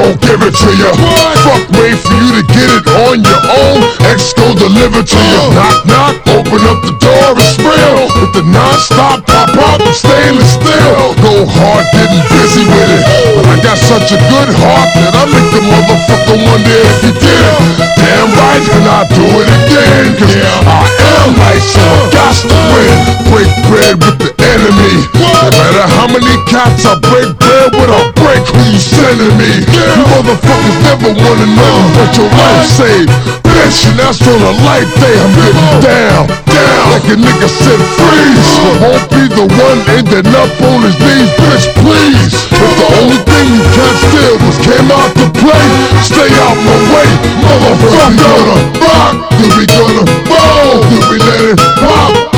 gon' give it to you. Fuck, wait for you to get it on your own. X gon' deliver to you. Knock, knock, open up the door, it's real. With the non-stop pop, I'm stainless steel. Go hard, getting busy with it. But I got such a good heart that I make the motherfucker wonder if he did it. Damn right, and I do it again. Cause I am right, so I got to win. Break bread with the enemy. No matter how many cats I break bread with, I'll break who you sending me. You motherfuckers never wanna know what your life saved. Bitch, and that's on a light day. I'm getting down, down like a nigga said freeze. Won't be the one ending up on his knees, bitch, please. If the only thing you can't steal was came out to play, stay out my way, motherfucker. Gonna rock, then we gonna roll, then we let it pop.